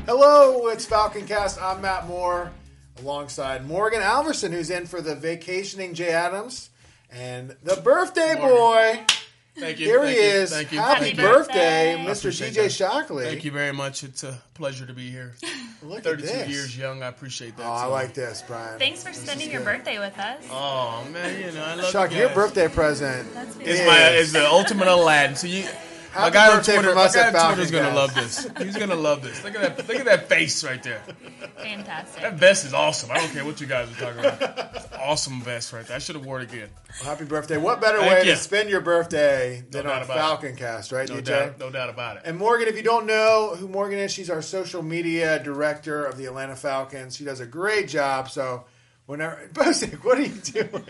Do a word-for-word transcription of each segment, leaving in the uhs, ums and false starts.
Hello, it's Falcon Cast. I'm Matt Moore, alongside Morgan Alverson, who's in for the vacationing Jay Adams, and the birthday boy. Thank you. Here Thank he you. is. Thank you. Happy Thank birthday, you. Mister D J Shockley. Thank you very much. It's a pleasure to be here. Look thirty-two at this. years young. I appreciate that. Oh, I so. like this, Brian. Thanks for This spending is your good. birthday with us. Oh man, you know I love Shock, you your guys. birthday present That's Is is my is the ultimate Aladdin. So you. My Happy guy on birthday Twitter, from my us guy at on Twitter's Falcon gonna love Cast. this. He's gonna love this. Look at that! Look at that face right there. Fantastic. That vest is awesome. I don't care what you guys are talking about. It's an awesome vest right there. I should have worn it again. Well, happy birthday. What better Thank way you. to spend your birthday than No on doubt about Falcon Cast, right, No D J? doubt, no doubt about it. And Morgan, if you don't know who Morgan is, she's our social media director of the Atlanta Falcons. She does a great job. So whenever, Bosick, what are you doing?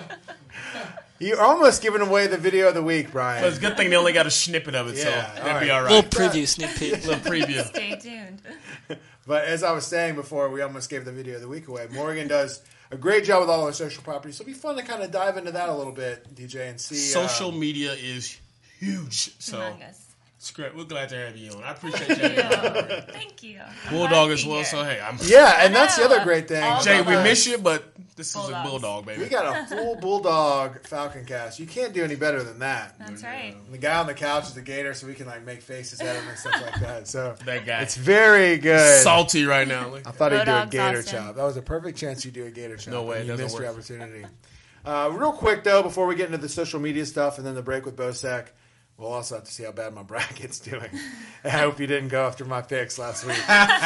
You're almost giving away the video of the week, Brian. But it's a good thing they only got a snippet of it, Yeah, so all that'd right. be all right. Little preview, sneak peek. Little preview. Stay tuned. But as I was saying before, we almost gave the video of the week away. Morgan does a great job with all our social properties. So it'll be fun to kind of dive into that a little bit, D J, and see. Social uh, media is huge. So Humongous. it's great. We're glad to have you on. I appreciate Thank you. you. Thank you. I'm Bulldog glad to as be well. here. So hey, I'm Yeah, and that's the know. other great thing. All Jay. about We that. miss you, but this is a Bulldogs. bulldog, baby. We got a full Bulldog Falcon Cast. You can't do any better than that. That's right. And the guy on the couch is the Gator, so we can like make faces at him and stuff like that. So That guy. it's very good. salty right now. Look. I thought he'd do a Bulldog's Gator awesome. chop. That was a perfect chance you do a Gator chop. No way, and it you doesn't missed your work. opportunity. Uh, real quick though, before we get into the social media stuff and then the break with Bosek, we'll also have to see how bad my bracket's doing. I hope you didn't go after my picks last week,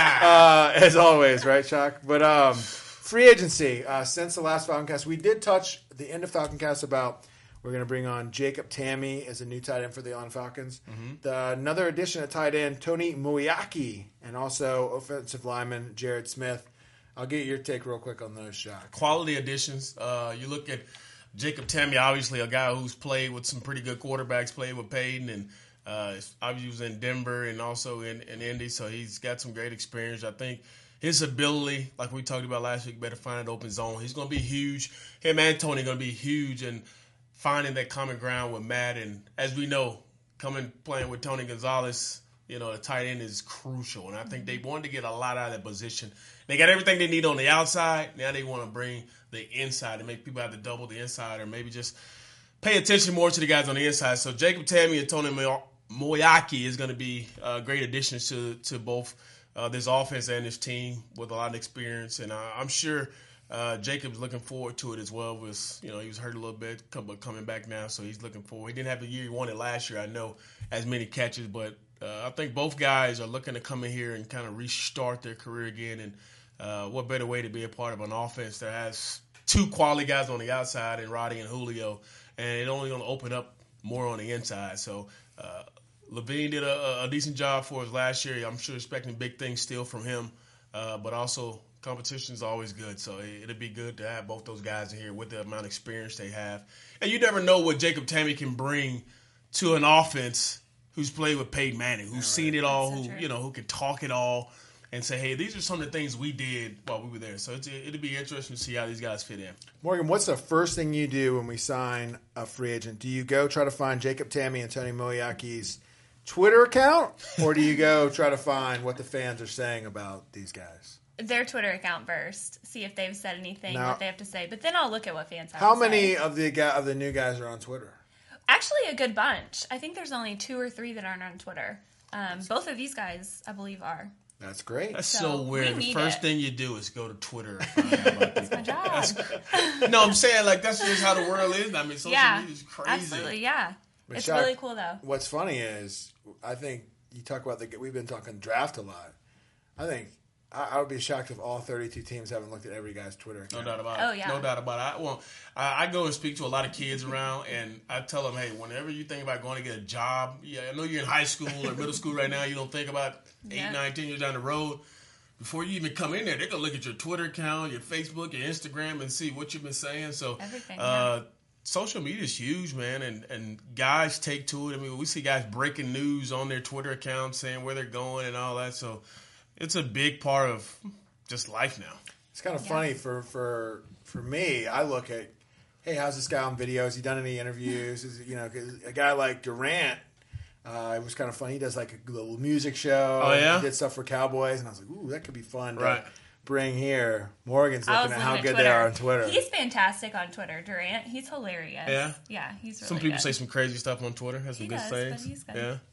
uh, as always, right, Shock? But um, free agency uh, since the last Falcon Cast, we did touch at the end of Falcon Cast about. We're going to bring on Jacob Tammy as a new tight end for the Atlanta Falcons. Mm-hmm. The, another addition at tight end, Tony Moyaki, and also offensive lineman Jared Smith. I'll get your take real quick on those, Shock. Quality additions. Uh, you look at Jacob Tammy, obviously a guy who's played with some pretty good quarterbacks, played with Peyton, and uh, obviously was in Denver and also in, in Indy, so he's got some great experience. I think his ability, like we talked about last week, better find an open zone. He's going to be huge. Him and Tony are going to be huge in finding that common ground with Matt. And as we know, coming playing with Tony Gonzalez, you know, the tight end is crucial. And I think they wanted to get a lot out of that position. They got everything they need on the outside. Now they want to bring the inside and make people have to double the inside or maybe just pay attention more to the guys on the inside. So Jacob Tammy and Tony Moyaki is going to be uh, great additions to, to both uh, this offense and this team with a lot of experience. And uh, I'm sure uh, Jacob's looking forward to it as well. Was you know he was hurt a little bit, but coming back now, so he's looking forward. He didn't have the year he wanted last year, I know, as many catches, but uh, I think both guys are looking to come in here and kind of restart their career again. And uh, what better way to be a part of an offense that has two quality guys on the outside and Roddy and Julio, and it only going to open up more on the inside. So uh, Levine did a, a decent job for us last year. I'm sure expecting big things still from him, uh, but also competition is always good. So it, it'd be good to have both those guys in here with the amount of experience they have. And you never know what Jacob Tammy can bring to an offense who's played with Peyton Manning, who's seen it all, That's so who true. you know who can talk it all, and say, hey, these are some of the things we did while we were there. So it's, it'd be interesting to see how these guys fit in. Morgan, what's the first thing you do when we sign a free agent? Do you go try to find Jacob Tammy and Tony Moyaki's Twitter account, or do you go try to find what the fans are saying about these guys? Their Twitter account first. See if they've said anything, Now- what they have to say. But then I'll look at what fans have How to many say. of the guy, of the new guys are on Twitter? Actually, a good bunch. I think there's only two or three that aren't on Twitter. Um, both of these guys, I believe, are. That's great. That's So, so, we weird. The need first it. thing you do is go to Twitter. And find out about That's my people. job. No, I'm saying like that's just how the world is. I mean, social yeah, media is crazy. absolutely, yeah. But It's Shaq, really cool, though. What's funny is, I think you talk about the. We've been talking draft a lot. I think I, I would be shocked if all thirty-two teams haven't looked at every guy's Twitter No account. doubt about it. Oh, yeah. No doubt about it. I, well, I, I go and speak to a lot of kids around, and I tell them, hey, whenever you think about going to get a job, yeah, I know you're in high school or middle school right now. You don't think about eight, Yeah. nine, ten years down the road. Before you even come in there, they're going to look at your Twitter account, your Facebook, your Instagram, and see what you've been saying. So, Everything, uh, social media is huge, man, and, and guys take to it. I mean, we see guys breaking news on their Twitter accounts, saying where they're going and all that. So, it's a big part of just life now. It's kind of Yeah. funny for, for for me. I look at, hey, how's this guy on video? Has he done any interviews? Is, you know, 'cause a guy like Durant, Uh, it was kind of fun. He does like a little music show. Oh, yeah? He did stuff for Cowboys, and I was like, ooh, that could be fun to Right. bring here. Morgan's I was looking at looking how at good Twitter. they are on Twitter. He's fantastic on Twitter. Durant, he's hilarious. Yeah? Yeah, he's really Some people good. say some crazy stuff on Twitter. Has some He good does, but things. he's good. Yeah.